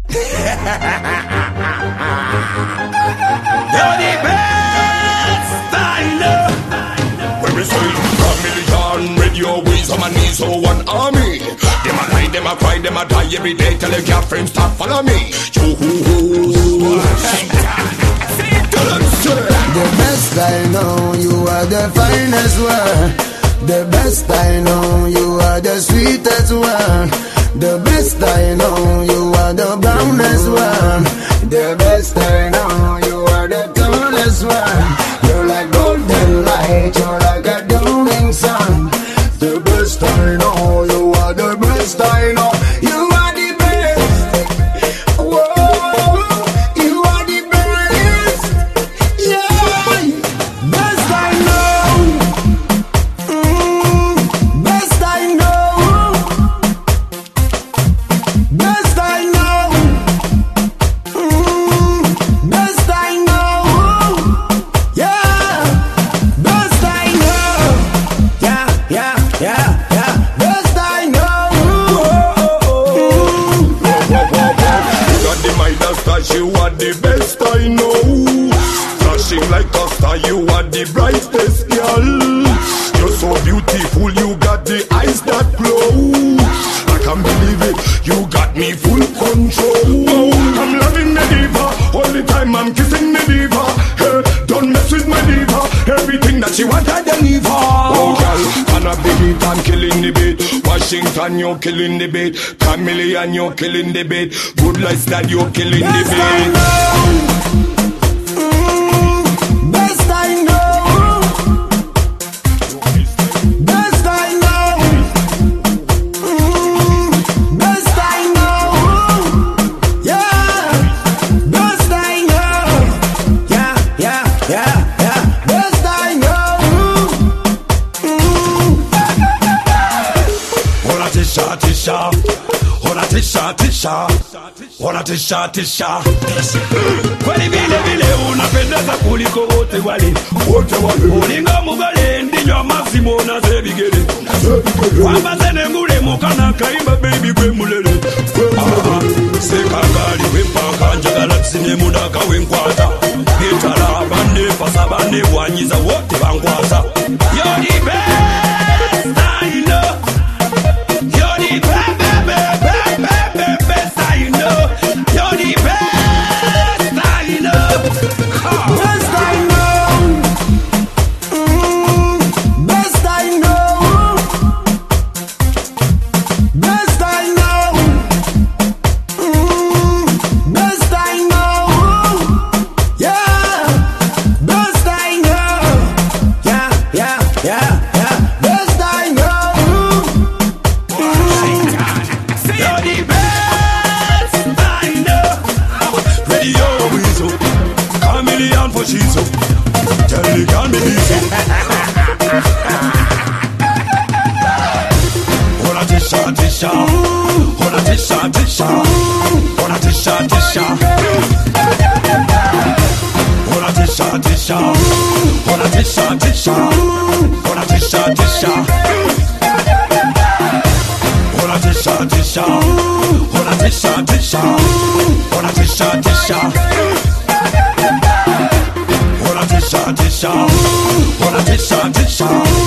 You're the best I know. When we say chameleon, radio ways on my knees, so one army. Them a lie, them a cry, them a die every day. Tell your girlfriend stop follow me. The best I know, you are the finest one. The best I know, you are the sweetest one. The best I know, you are the brownest one. The best I know, you are the tallest one. You're like golden light, you're like a dawning sun. The best I know, you are the best I know. You are the best. Whoa, you are the best. Yeah, best I know. Best I know. Best I know. Best I know. Yeah, best I know. Yeah. Best I know. You got the Midas touch, you are the best I know. Flashing like a star, you are the brightest girl. You're so beautiful, you got the eyes that glow. I can't believe it, you got me full control. I'm loving the diva, all the time I'm kissing the diva. Hey, don't mess with my diva, everything that she want I deliver. Oh girl, and I beat, I'm killing the beat. Washington, you're killing the beat. Chameleon, you're killing the beat. Good lifestyle, you're killing the Best I beat. know. Best I know. Best I know. Best I know. Yeah. Best I know. Yeah. Best I know. Hola tisha tisha, hola tisha tisha, hola tisha tisha. Kweli vile vile unapendeza kuliko wote wale. Ulinga mugale ndinyo masimo na zebigere. Kwamba zene ngule mukana kaimba baby kwe mulele. Sekagali wempaka njagala tsine mudaka wenkwata. Getala bande pasa bande wanyiza wote bankwata. You're the best I know. You're the best I know. You're the best I know. Best I know. Best I know. Best I know. Best I know. Yeah. Best I know. Yeah. Best I know. You're the best I know. Radio Weasel, chameleon for Shizu. Tell me can be easy. Hola tisha tisha, hola tisha tisha, hola tisha tisha. Hola tisha tisha, hola tisha tisha, hola tisha tisha. Hola tisha tisha, hola tisha tisha, hola tisha tisha. Hola tisha tisha, hola tisha tisha.